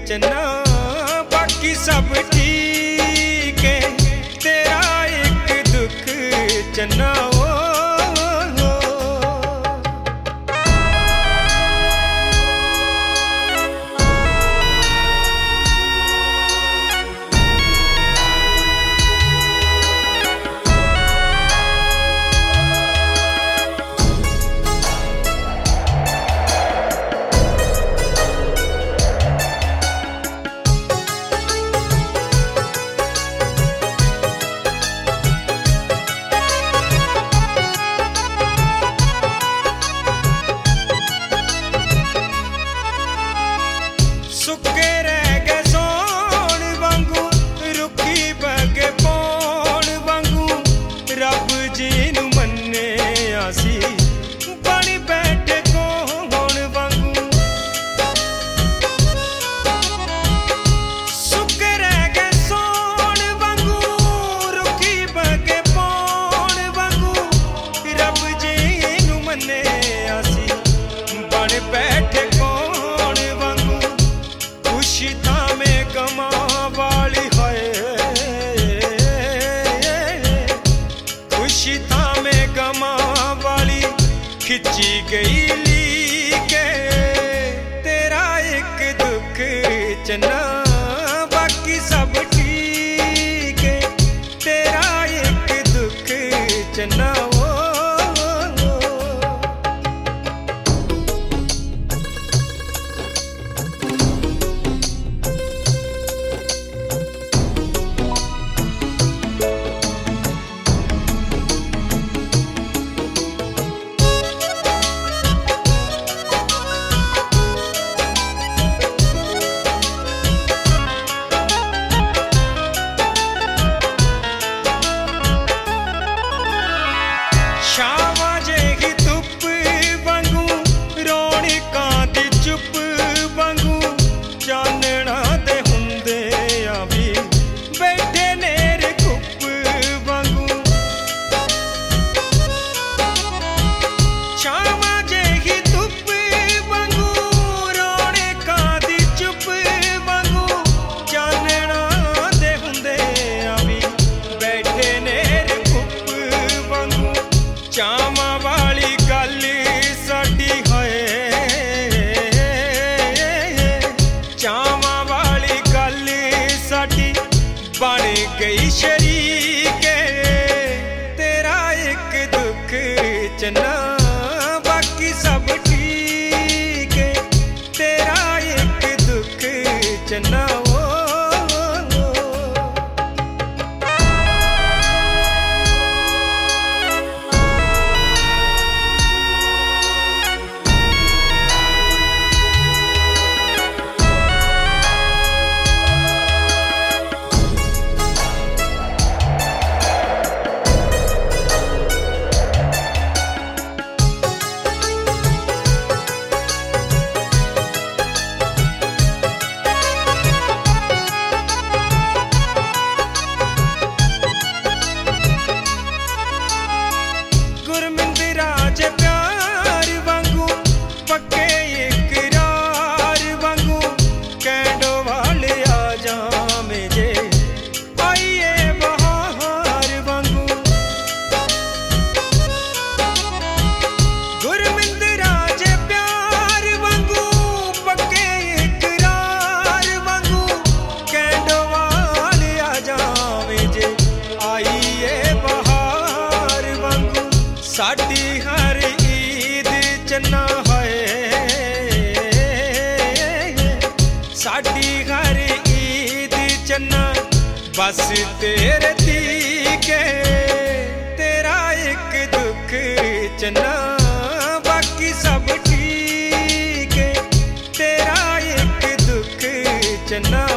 चन्ना बाकी सब ठीक है, तेरा एक दुख चन्ना खिंची गई ली के तेरा एक दुख चन्ना बाकी सब ठीक है, तेरा एक दुख चन्ना बन गई शरीक तेरा एक दुख चन्ना बाकी सब ठीक है, तेरा एक दुख चन्ना साडी हर ईद चन्ना है, साडी हर ईद चन्ना बस तेरे तीके तेरा एक दुख चन्ना बाकी सब ठीक है, तेरा एक दुख चन्ना